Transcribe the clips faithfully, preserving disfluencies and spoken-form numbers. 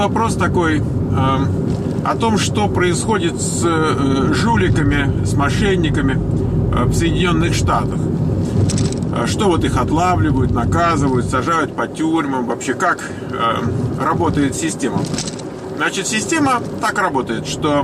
вопрос такой э, о том, что происходит с э, жуликами, с мошенниками э, в Соединенных Штатах. Что вот их отлавливают, наказывают, сажают по тюрьмам, вообще как э, работает система. Значит, система так работает, что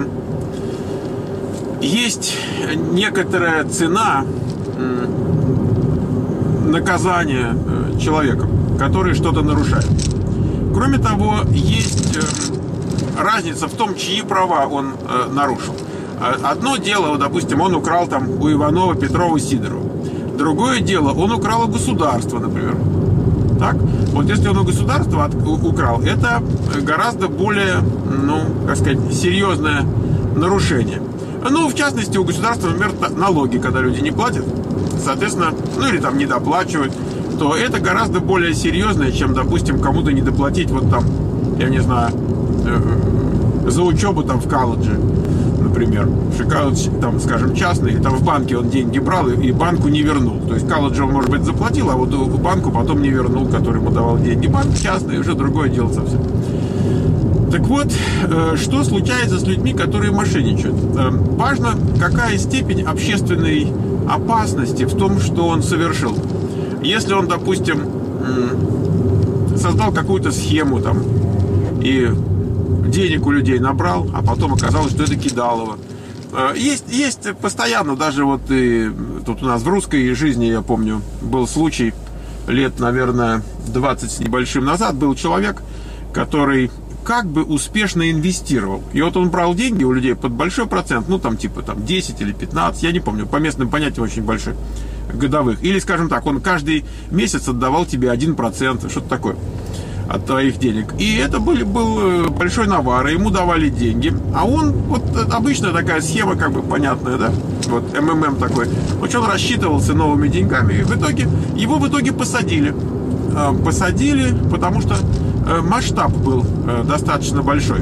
есть некоторая цена э, наказания э, человека, который что-то нарушает. Кроме того, есть э, разница в том, чьи права он э, нарушил. Одно дело, вот, допустим, он украл там у Иванова, Петрова, Сидорова. Другое дело, он украл у государства, например. Так? Вот если он у государства от, у, украл, это гораздо более, ну, как сказать, серьезное нарушение. Ну, в частности, у государства, например, налоги, когда люди не платят, соответственно, ну, или там недоплачивают, то это гораздо более серьезное, чем, допустим, кому-то недоплатить, вот там, я не знаю, э, за учебу там в колледже, например, колледж, там, скажем, частный, там в банке он деньги брал и банку не вернул. То есть колледж он, может быть, заплатил, а вот банку потом не вернул, который ему давал деньги. Банк частный, уже другое дело совсем. Так вот, что случается с людьми, которые мошенничают? Важно, какая степень общественной опасности в том, что он совершил. Если он, допустим, создал какую-то схему там и денег у людей набрал, а потом оказалось, что это кидалово. Есть, есть постоянно, даже вот и тут у нас в русской жизни, я помню, был случай лет, наверное, двадцать с небольшим назад, был человек, который как бы успешно инвестировал. И вот он брал деньги у людей под большой процент, ну там типа там десять или пятнадцать, я не помню, по местным понятиям очень большой, годовых. Или, скажем так, он каждый месяц отдавал тебе один процент, что-то такое от твоих денег. И это был, был большой навар, ему давали деньги. А он, вот обычная такая схема, как бы понятная, да? Вот эм эм эм такой. Вот он рассчитывался новыми деньгами. И в итоге, его в итоге посадили. Посадили, потому что масштаб был достаточно большой.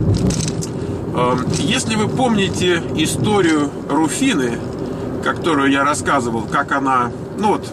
Если вы помните историю Руфины, которую я рассказывал, как она, ну вот,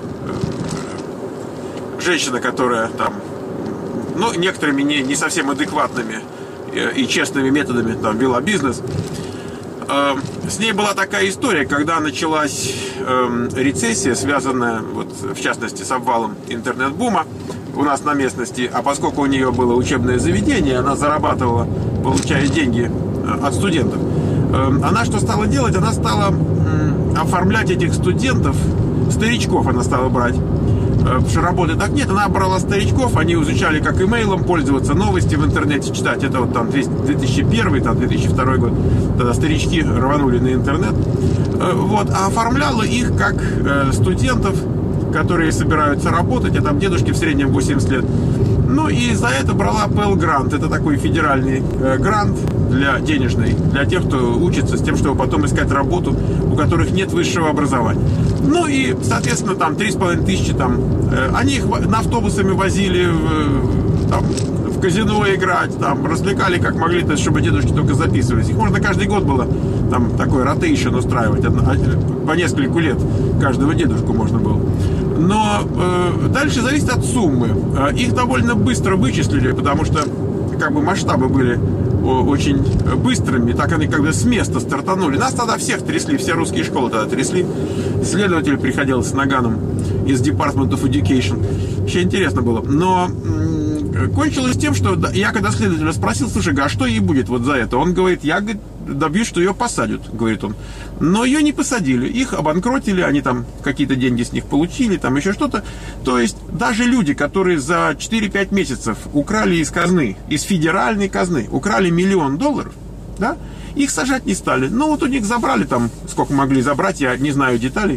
женщина, которая там, ну, некоторыми не, не совсем адекватными и честными методами там вела бизнес. С ней была такая история, когда началась рецессия, связанная, вот, в частности, с обвалом интернет-бума у нас на местности, а поскольку у нее было учебное заведение, она зарабатывала, получая деньги от студентов. Она что стала делать? Она стала оформлять этих студентов, старичков она стала брать. Потому что работы так нет, она брала старичков, они изучали, как имейлом пользоваться, новости в интернете читать. Это вот там две тысячи первый, там две тысячи второй год, тогда старички рванули на интернет. Вот, а оформляла их как студентов, которые собираются работать, а там дедушки в среднем восемьдесят лет. Ну и за это брала Pell Grant, это такой федеральный грант для денежный, для тех, кто учится, с тем, чтобы потом искать работу, у которых нет высшего образования. Ну и, соответственно, там три с половиной тысячи, там, э, они их на автобусами возили в, там, в казино играть, там, развлекали как могли, то есть, чтобы дедушки только записывались. Их можно каждый год было там такой ротейшн устраивать, по нескольку лет каждого дедушку можно было. Но э, дальше зависит от суммы. Их довольно быстро вычислили, потому что как бы масштабы были очень быстрыми, так они как бы с места стартанули. Нас тогда всех трясли, все русские школы тогда трясли. Следователь приходил с наганом из Department of Education. Вообще интересно было. Но м- кончилось тем, что я когда следователя спросил, слушай, а что ей будет вот за это? Он говорит, я говорит, добьюсь, что ее посадят, говорит он. Но ее не посадили, их обанкротили, они там какие-то деньги с них получили, там еще что-то. То есть даже люди, которые за четыре-пять месяцев украли из казны, из федеральной казны, украли миллион долларов, да, их сажать не стали. Ну вот у них забрали там, сколько могли забрать, я не знаю деталей.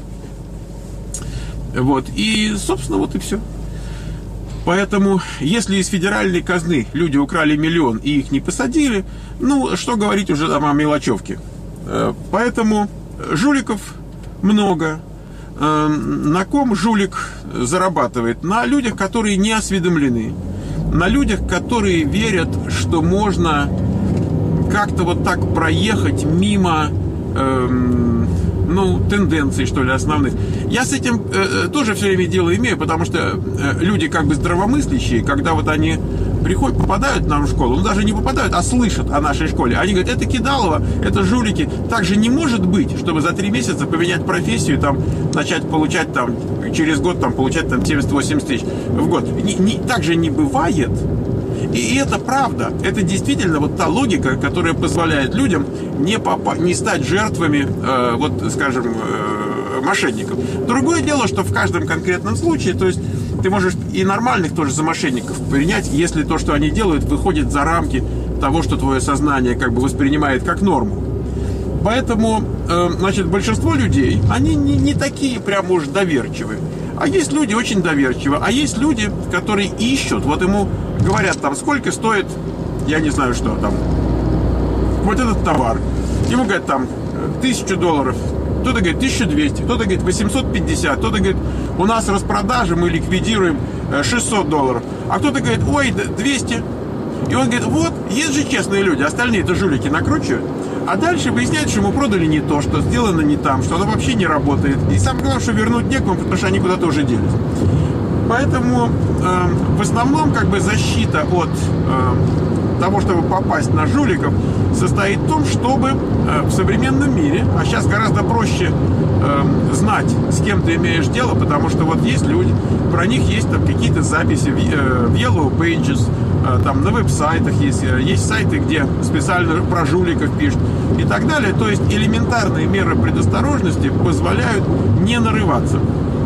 Вот, и, собственно, вот и все. Поэтому, если из федеральной казны люди украли миллион и их не посадили, ну, что говорить уже там о мелочевке. Поэтому жуликов много. На ком жулик зарабатывает? На людях, которые не осведомлены. На людях, которые верят, что можно как-то вот так проехать мимо... Эм, ну, тенденций, что ли, основных. Я с этим э, тоже все время дело имею, потому что э, люди как бы здравомыслящие, когда вот они приходят, попадают нам в школу, ну даже не попадают, а слышат о нашей школе. Они говорят, это кидалово, это жулики. Так же не может быть, чтобы за три месяца поменять профессию, там, начать получать там, через год там, получать там семьдесят-восемьдесят тысяч в год. Не, не, так же не бывает. И, и это правда. Это действительно вот та логика, которая позволяет людям не, попа- не стать жертвами, э, вот, скажем, э, мошенников. Другое дело, что в каждом конкретном случае, то есть ты можешь и нормальных тоже за мошенников принять, если то, что они делают, выходит за рамки того, что твое сознание как бы воспринимает как норму. Поэтому, э, значит, большинство людей, они не, не такие прям уж доверчивые. А есть люди очень доверчивые, а есть люди, которые ищут, вот ему говорят там, сколько стоит, я не знаю что там, вот этот товар. Ему говорят там тысячу долларов, кто-то говорит тысяча двести, кто-то говорит восемьсот пятьдесят, кто-то говорит, у нас распродажа, мы ликвидируем шестьсот долларов, а кто-то говорит, ой, двести. И он говорит, вот, есть же честные люди, остальные-то жулики накручивают. А дальше выясняется, что ему продали не то, что сделано не там, что оно вообще не работает. И самое главное, что вернуть некому, потому что они куда-то уже делись. Поэтому э, в основном как бы защита от э, того, чтобы попасть на жуликов, состоит в том, чтобы э, в современном мире, а сейчас гораздо проще э, знать, с кем ты имеешь дело, потому что вот есть люди, про них есть там какие-то записи в, э, в Yellow Pages, э, там на веб-сайтах есть, э, есть сайты, где специально про жуликов пишут и так далее. То есть элементарные меры предосторожности позволяют не нарываться.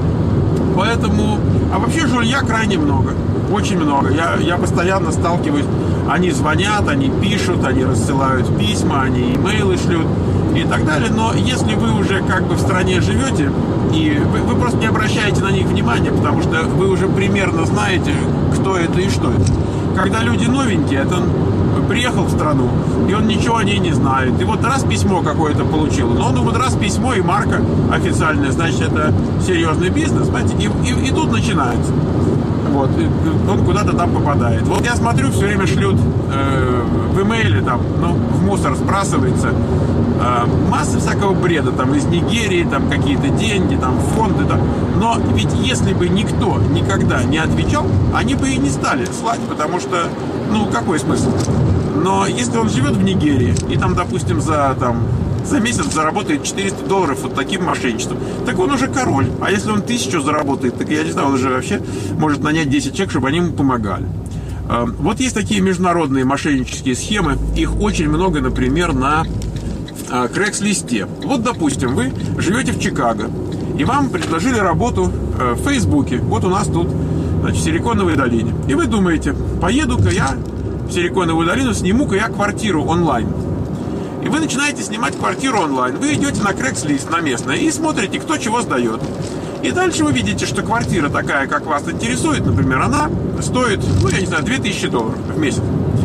Поэтому, а вообще жулья крайне много, очень много. Я, я постоянно сталкиваюсь, они звонят, они пишут, они рассылают письма, они имейлы шлют и так далее. Но если вы уже как бы в стране живете, и вы, вы просто не обращаете на них внимания, потому что вы уже примерно знаете, кто это и что это. Когда люди новенькие, это он приехал в страну, и он ничего о ней не знает. И вот раз письмо какое-то получил, но он вот раз письмо и марка официальная, значит, это серьезный бизнес, знаете, и, и, и тут начинается. Вот, и он куда-то там попадает. Вот я смотрю, все время шлют э, в имейле, там, ну, в мусор сбрасывается э, масса всякого бреда, там, из Нигерии, там, какие-то деньги, там, фонды, там. Но ведь если бы никто никогда не отвечал, они бы и не стали слать, потому что, ну, какой смысл? Но если он живет в Нигерии, и там, допустим, за, там, за месяц заработает четыреста долларов вот таким мошенничеством, так он уже король. А если он тысячу заработает, так я не знаю, он уже вообще может нанять десять человек, чтобы они ему помогали. Вот есть такие международные мошеннические схемы. Их очень много, например, на Craigslist. Вот, допустим, вы живете в Чикаго, и вам предложили работу в Фейсбуке. Вот у нас тут, значит, в Силиконовой долине. И вы думаете, поеду-ка я в Силиконовую долину, сниму-ка я квартиру онлайн. И вы начинаете снимать квартиру онлайн. Вы идете на Craigslist, на местное, и смотрите, кто чего сдает. И дальше вы видите, что квартира такая, как вас интересует, например, она стоит, ну, я не знаю, две тысячи долларов в месяц.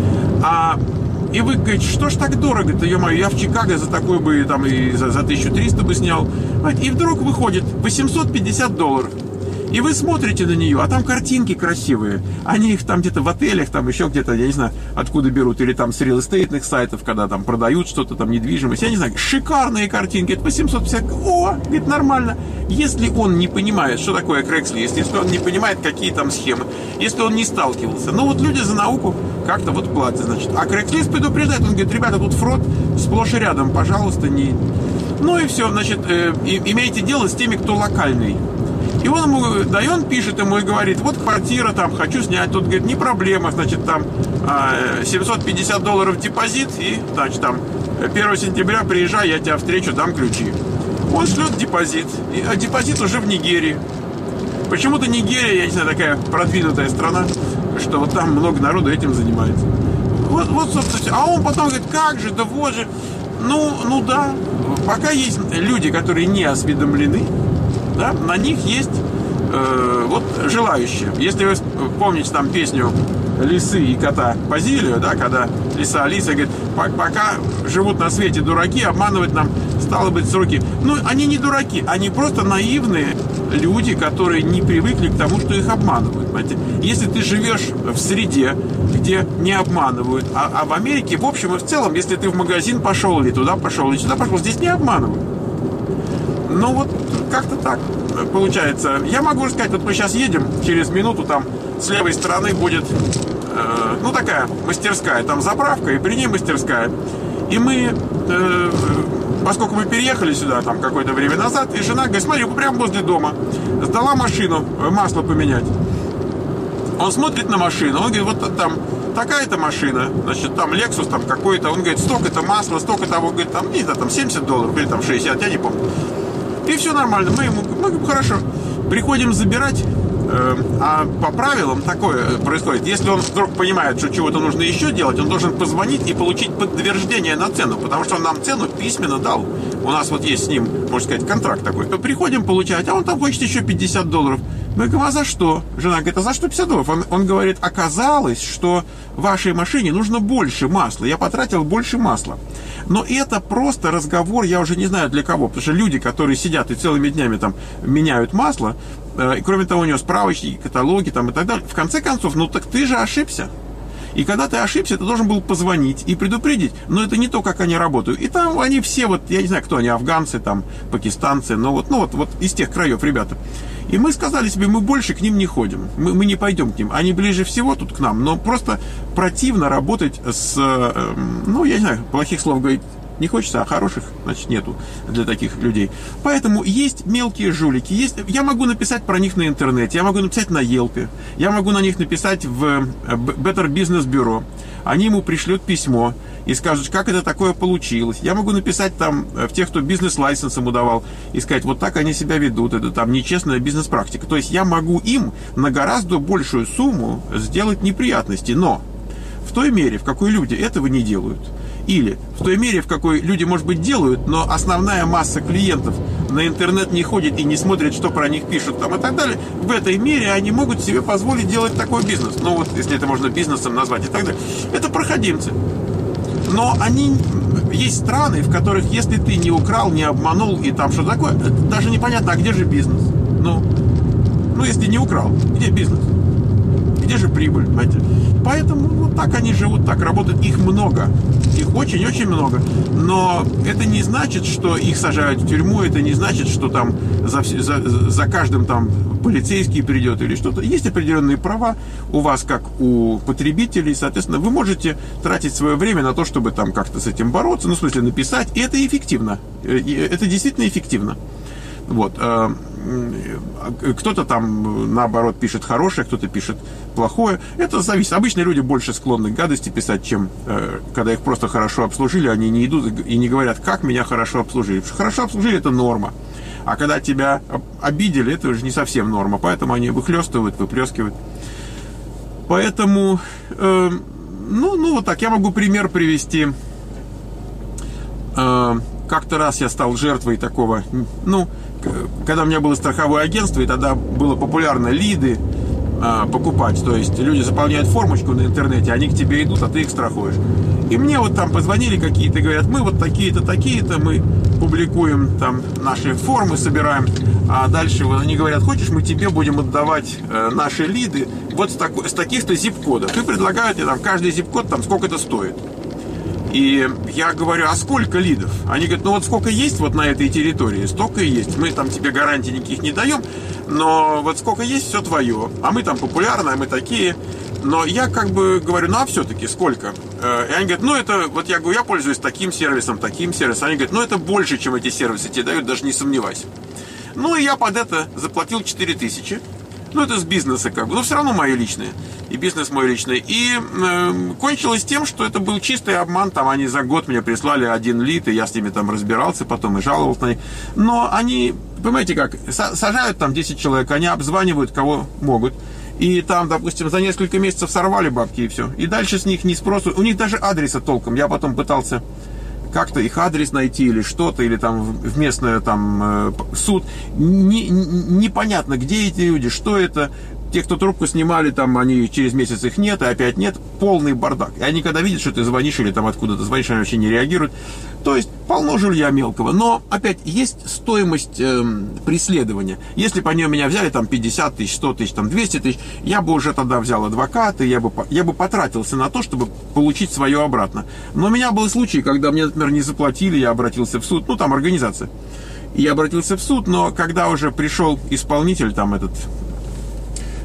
А, и вы говорите, что ж так дорого-то, ё-моё, я в Чикаго за такую бы, там, и за, за тысячу триста бы снял. И вдруг выходит восемьсот пятьдесят долларов. И вы смотрите на нее, а там картинки красивые. Они их там где-то в отелях, там еще где-то, я не знаю, откуда берут. Или там с реал-эстейтных сайтов, когда там продают что-то, там недвижимость. Я не знаю, шикарные картинки. Это восемьсот пятьдесят. О, говорит, нормально. Если он не понимает, что такое Craigslist, если он не понимает, какие там схемы, если он не сталкивался. Ну вот люди за науку как-то вот платят, значит. А Craigslist предупреждает, он говорит, ребята, тут фрод сплошь и рядом, пожалуйста, не... Ну и все, значит, э, имейте дело с теми, кто локальный. И он ему, да и он пишет ему и говорит, вот квартира там, хочу снять. Тут, говорит, не проблема, значит, там семьсот пятьдесят долларов депозит. И, значит, там первого сентября приезжай, я тебя встречу, дам ключи. Он шлет депозит. И, а депозит уже в Нигерии. Почему-то Нигерия, я не знаю, такая продвинутая страна, что вот там много народу этим занимается. Вот, вот, собственно, а он потом говорит, как же, да вот же. Ну, ну да, пока есть люди, которые не осведомлены, да, на них есть э, вот желающие. Если вы помните там песню «Лисы и кота Базилио», да, когда лиса Алиса говорит, пока живут на свете дураки, обманывать нам стало быть с руки. Ну, они не дураки, они просто наивные люди, которые не привыкли к тому, что их обманывают. Понимаете? Если ты живешь в среде, где не обманывают, а, а в Америке, в общем и в целом, если ты в магазин пошел или туда пошел, или сюда пошел, здесь не обманывают. Ну вот как-то так получается. Я могу сказать, вот мы сейчас едем, через минуту там с левой стороны будет э, ну такая мастерская, там заправка, и при ней мастерская. И мы, э, поскольку мы переехали сюда там какое-то время назад, и жена говорит, смотри, прямо возле дома, сдала машину, масло поменять. Он смотрит на машину, он говорит, вот там такая-то машина, значит, там Lexus там какой-то, он говорит, столько-то масла, столько-то, он говорит, там, не знаю, там семьдесят долларов или там шестьдесят, я не помню. И все нормально, мы ему, мы говорим, хорошо, приходим забирать, э, а по правилам такое происходит, если он вдруг понимает, что чего-то нужно еще делать, он должен позвонить и получить подтверждение на цену, потому что он нам цену письменно дал. У нас вот есть с ним, можно сказать, контракт такой. Приходим получать, а он там хочет еще пятьдесят долларов. Мы говорим, а за что? Жена говорит, а за что пятьдесят долларов? Он, он говорит, оказалось, что вашей машине нужно больше масла. Я потратил больше масла. Но это просто разговор, я уже не знаю для кого. Потому что люди, которые сидят и целыми днями там меняют масло, э, и кроме того, у него справочники, каталоги там и так далее. В конце концов, ну так ты же ошибся. И когда ты ошибся, ты должен был позвонить и предупредить. Но это не то, как они работают. И там они все, вот, я не знаю, кто они, афганцы, там, пакистанцы, но вот, ну вот, вот из тех краев ребята. И мы сказали себе, мы больше к ним не ходим. Мы, мы не пойдем к ним. Они ближе всего тут к нам. Но просто противно работать с, э, ну, я не знаю, плохих слов говорить не хочется, а хороших, значит, нету для таких людей. Поэтому есть мелкие жулики. Есть... Я могу написать про них на интернете, я могу написать на Yelp, я могу на них написать в Better Business Bureau. Они ему пришлют письмо и скажут, как это такое получилось. Я могу написать там в тех, кто бизнес-лайсенс ему давал, и сказать, вот так они себя ведут, это там нечестная бизнес-практика. То есть я могу им на гораздо большую сумму сделать неприятности, но в той мере, в какой люди этого не делают, или в той мере, в какой люди, может быть, делают, но основная масса клиентов на интернет не ходит и не смотрит, что про них пишут там и так далее, в этой мере они могут себе позволить делать такой бизнес. Ну вот, если это можно бизнесом назвать и так далее. Это проходимцы. Но они... Есть страны, в которых, если ты не украл, не обманул и там что такое, даже непонятно, а где же бизнес? Ну, ну если не украл, где бизнес? Где же прибыль, понимаете? Поэтому вот так они живут, так работают. Их много. Их очень-очень много. Но это не значит, что их сажают в тюрьму. Это не значит, что там за, за, за каждым там полицейский придет или что-то. Есть определенные права у вас, как у потребителей. Соответственно, вы можете тратить свое время на то, чтобы там как-то с этим бороться. Ну, в смысле, написать. И это эффективно. Это действительно эффективно. Вот. Кто-то там, наоборот, пишет хорошее, кто-то пишет плохое. Это зависит. Обычно люди больше склонны к гадости писать, чем когда их просто хорошо обслужили, они не идут и не говорят, как меня хорошо обслужили. Потому что хорошо обслужили – это норма. А когда тебя обидели, это уже не совсем норма. Поэтому они выхлестывают, выплескивают. Поэтому, э, ну, ну, вот так. Я могу пример привести. Э, как-то раз я стал жертвой такого, ну, когда у меня было страховое агентство, и тогда было популярно лиды а, покупать. То есть люди заполняют формочку на интернете, они к тебе идут, а ты их страхуешь. И мне вот там позвонили какие-то, говорят, мы вот такие-то, такие-то, мы публикуем там наши формы, собираем. А дальше вот они говорят, хочешь, мы тебе будем отдавать э, наши лиды вот с, тако, с таких-то зип-кодов. И предлагают мне там каждый зип-код, там сколько это стоит. И я говорю, а сколько лидов? Они говорят, ну вот сколько есть вот на этой территории, столько и есть. Мы там тебе гарантий никаких не даем, но вот сколько есть, все твое. А мы там популярные, мы такие. Но я как бы говорю, ну а все-таки сколько? И они говорят, ну это, вот я говорю, я пользуюсь таким сервисом, таким сервисом. Они говорят, ну это больше, чем эти сервисы тебе дают, даже не сомневайся. Ну и я под это заплатил четыре тысячи. Ну, это с бизнеса как бы, но все равно мои личные. И бизнес мой личный. И э, кончилось тем, что это был чистый обман. Там они за год мне прислали один лид, и я с ними там разбирался потом и жаловался на них. Но они, понимаете как, сажают там десять человек, они обзванивают кого могут. И там, допустим, за несколько месяцев сорвали бабки и все. И дальше с них не спросу. У них даже адреса толком. Я потом пытался как-то их адрес найти или что-то, или там в местный там суд. Не, непонятно, где эти люди, что это. Те, кто трубку снимали, там они через месяц их нет, и опять нет. Полный бардак. И они когда видят, что ты звонишь или там откуда-то звонишь, они вообще не реагируют. То есть полно жулья мелкого. Но опять есть стоимость э, преследования. Если бы они у меня взяли там пятьдесят тысяч, сто тысяч, там двести тысяч, я бы уже тогда взял адвоката, я бы, я бы потратился на то, чтобы получить свое обратно. Но у меня был случай, когда мне, например, не заплатили, я обратился в суд, ну там организация. И я обратился в суд, но когда уже пришел исполнитель, там этот...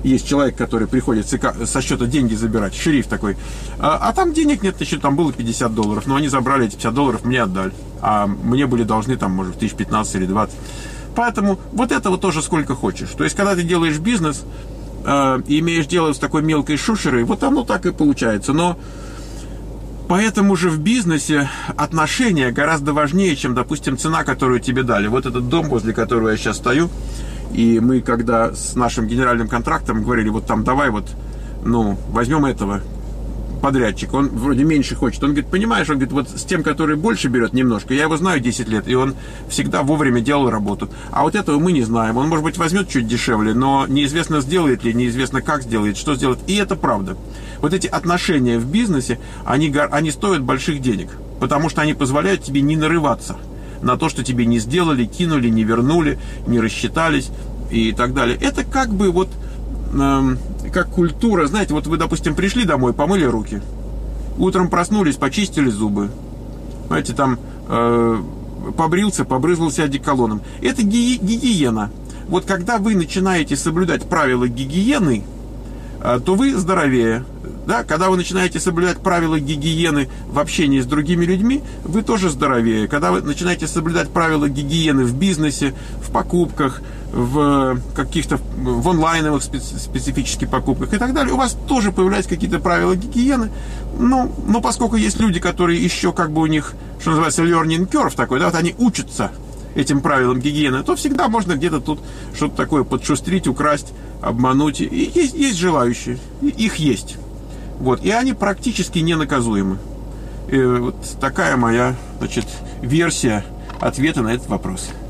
есть человек, который приходит со счета деньги забирать, шериф такой. А, а там денег нет, еще там было пятьдесят долларов, но они забрали эти пятьдесят долларов, мне отдали. А мне были должны там, может, тысяч пятнадцать или двадцать. Поэтому вот этого тоже сколько хочешь. То есть, когда ты делаешь бизнес э, и имеешь дело с такой мелкой шушерой, вот оно так и получается. Но поэтому же в бизнесе отношения гораздо важнее, чем, допустим, цена, которую тебе дали. Вот этот дом, возле которого я сейчас стою, и мы, когда с нашим генеральным контрактом говорили, вот там давай вот, ну, возьмем этого подрядчика, он вроде меньше хочет. Он говорит, понимаешь, он говорит, вот с тем, который больше берет немножко, я его знаю десять лет, и он всегда вовремя делал работу. А вот этого мы не знаем. Он, может быть, возьмет чуть дешевле, но неизвестно, сделает ли, неизвестно, как сделает, что сделает. И это правда. Вот эти отношения в бизнесе, они, они стоят больших денег, потому что они позволяют тебе не нарываться на то, что тебе не сделали, кинули, не вернули, не рассчитались и так далее. Это как бы вот э, как культура. Знаете, вот вы, допустим, пришли домой, помыли руки, утром проснулись, почистили зубы, знаете, там э, побрился, побрызгался одеколоном. Это ги- гигиена. Вот когда вы начинаете соблюдать правила гигиены, э, то вы здоровее. Да, когда вы начинаете соблюдать правила гигиены в общении с другими людьми, вы тоже здоровее. Когда вы начинаете соблюдать правила гигиены в бизнесе, в покупках, в каких-то в онлайновых специфических покупках и так далее, у вас тоже появляются какие-то правила гигиены. Ну, но поскольку есть люди, которые еще как бы у них, что называется, learning curve такой, да, вот они учатся этим правилам гигиены, то всегда можно где-то тут что-то такое подшустрить, украсть, обмануть. И есть, есть желающие, их есть. Вот, и они практически ненаказуемы. И вот такая моя, значит, версия ответа на этот вопрос.